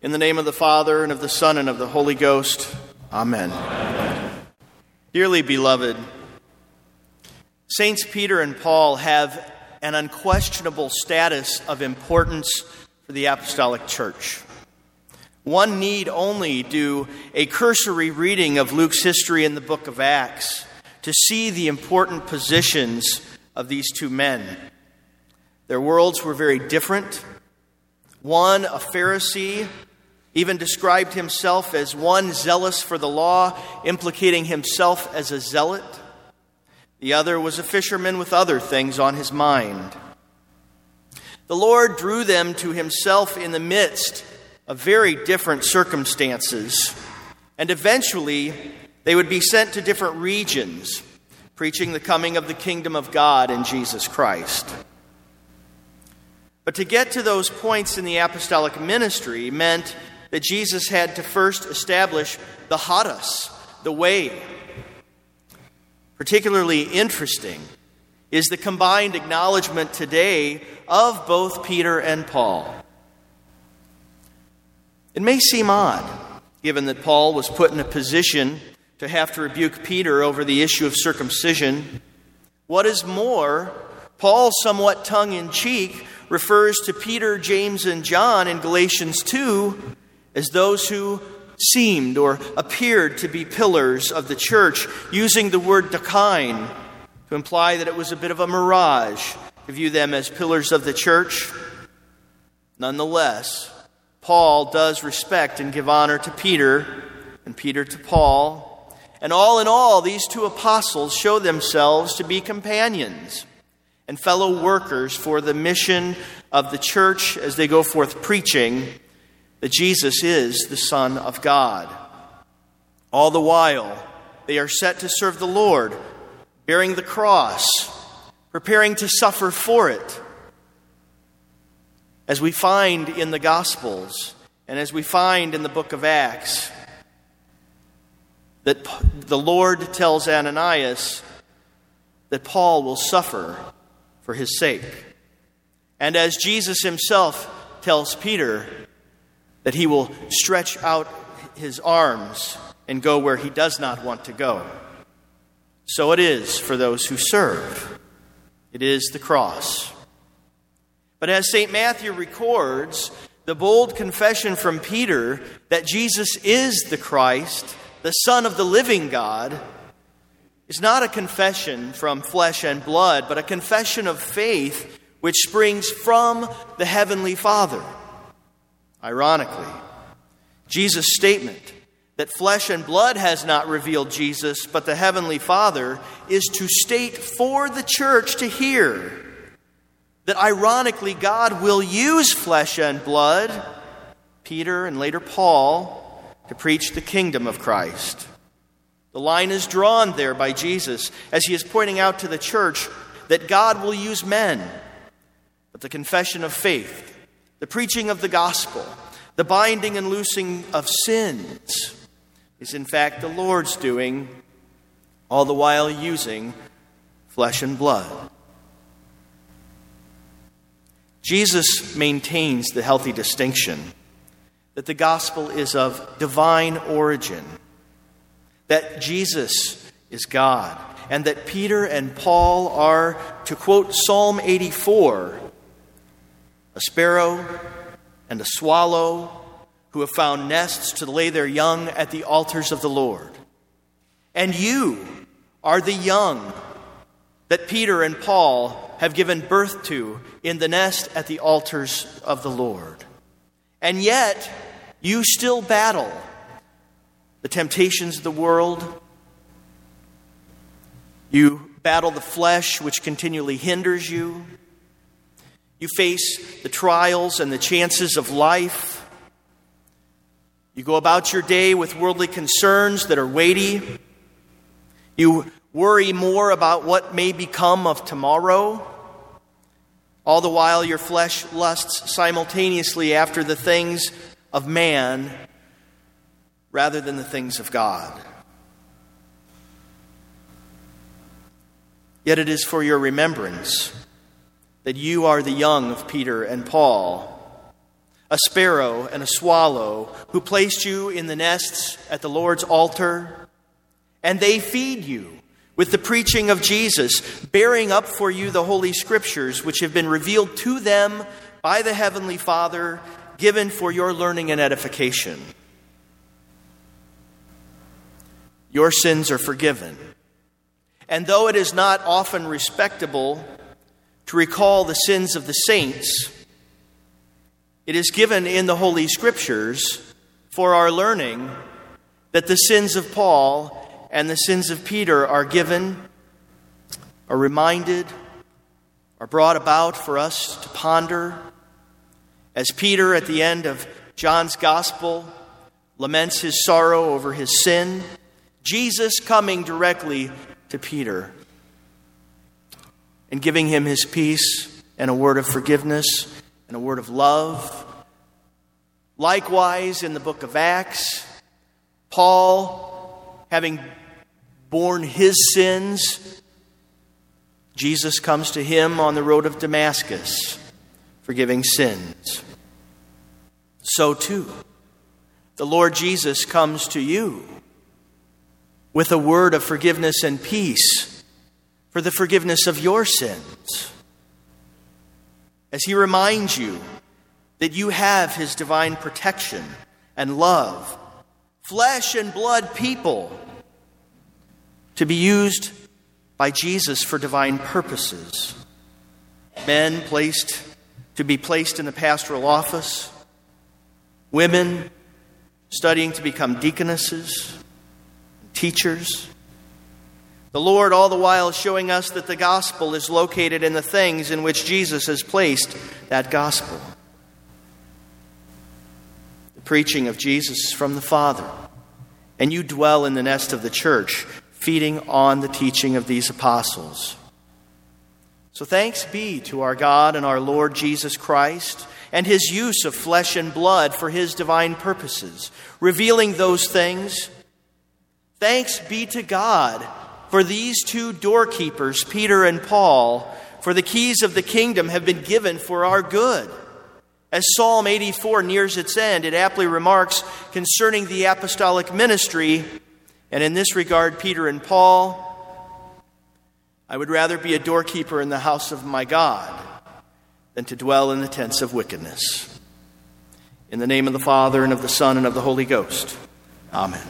In the name of the Father, and of the Son, and of the Holy Ghost. Amen. Dearly beloved, Saints Peter and Paul have an unquestionable status of importance for the Apostolic Church. One need only do a cursory reading of Luke's history in the book of Acts to see the important positions of these two men. Their worlds were very different. One, a Pharisee, even described himself as one zealous for the law, implicating himself as a zealot. The other was a fisherman with other things on his mind. The Lord drew them to himself in the midst of very different circumstances, and eventually they would be sent to different regions, preaching the coming of the kingdom of God in Jesus Christ. But to get to those points in the apostolic ministry meant that Jesus had to first establish the hodos, the way. Particularly interesting is the combined acknowledgement today of both Peter and Paul. It may seem odd, given that Paul was put in a position to have to rebuke Peter over the issue of circumcision. What is more, Paul, somewhat tongue-in-cheek, refers to Peter, James, and John in Galatians 2 as those who seemed or appeared to be pillars of the church, using the word dakine to imply that it was a bit of a mirage to view them as pillars of the church. Nonetheless, Paul does respect and give honor to Peter, and Peter to Paul. And all in all, these two apostles show themselves to be companions and fellow workers for the mission of the church as they go forth preaching that Jesus is the Son of God. All the while, they are set to serve the Lord, bearing the cross, preparing to suffer for it. As we find in the Gospels, and as we find in the book of Acts, that the Lord tells Ananias that Paul will suffer for his sake. And as Jesus himself tells Peter that he will stretch out his arms and go where he does not want to go. So it is for those who serve. It is the cross. But as St. Matthew records, the bold confession from Peter that Jesus is the Christ, the Son of the living God, is not a confession from flesh and blood, but a confession of faith which springs from the Heavenly Father. Ironically, Jesus' statement that flesh and blood has not revealed Jesus, but the Heavenly Father, is to state for the church to hear that ironically God will use flesh and blood, Peter and later Paul, to preach the kingdom of Christ. The line is drawn there by Jesus as he is pointing out to the church that God will use men, but the confession of faith, the preaching of the gospel, the binding and loosing of sins is in fact the Lord's doing, all the while using flesh and blood. Jesus maintains the healthy distinction that the gospel is of divine origin, that Jesus is God, and that Peter and Paul are, to quote Psalm 84, a sparrow and a swallow who have found nests to lay their young at the altars of the Lord. And you are the young that Peter and Paul have given birth to in the nest at the altars of the Lord. And yet, you still battle the temptations of the world. You battle the flesh, which continually hinders you. You face the trials and the chances of life. You go about your day with worldly concerns that are weighty. You worry more about what may become of tomorrow. All the while your flesh lusts simultaneously after the things of man rather than the things of God. Yet it is for your remembrance that you are the young of Peter and Paul, a sparrow and a swallow, who placed you in the nests at the Lord's altar, and they feed you with the preaching of Jesus, bearing up for you the Holy Scriptures, which have been revealed to them by the Heavenly Father, given for your learning and edification. Your sins are forgiven. And though it is not often respectable to recall the sins of the saints, it is given in the Holy Scriptures for our learning that the sins of Paul and the sins of Peter are given, are reminded, are brought about for us to ponder. As Peter, at the end of John's Gospel, laments his sorrow over his sin, Jesus coming directly to Peter and giving him his peace and a word of forgiveness and a word of love. Likewise, in the book of Acts, Paul, having borne his sins, Jesus comes to him on the road of Damascus, forgiving sins. So too, the Lord Jesus comes to you with a word of forgiveness and peace for the forgiveness of your sins, as he reminds you that you have his divine protection and love, flesh and blood people, to be used by Jesus for divine purposes. Men to be placed in the pastoral office, women studying to become deaconesses, teachers. The Lord all the while showing us that the gospel is located in the things in which Jesus has placed that gospel. The preaching of Jesus is from the Father, and you dwell in the nest of the church, feeding on the teaching of these apostles. So thanks be to our God and our Lord Jesus Christ, and his use of flesh and blood for his divine purposes, revealing those things. Thanks be to God for these two doorkeepers, Peter and Paul, for the keys of the kingdom have been given for our good. As Psalm 84 nears its end, it aptly remarks concerning the apostolic ministry, and in this regard, Peter and Paul, I would rather be a doorkeeper in the house of my God than to dwell in the tents of wickedness. In the name of the Father, and of the Son, and of the Holy Ghost. Amen.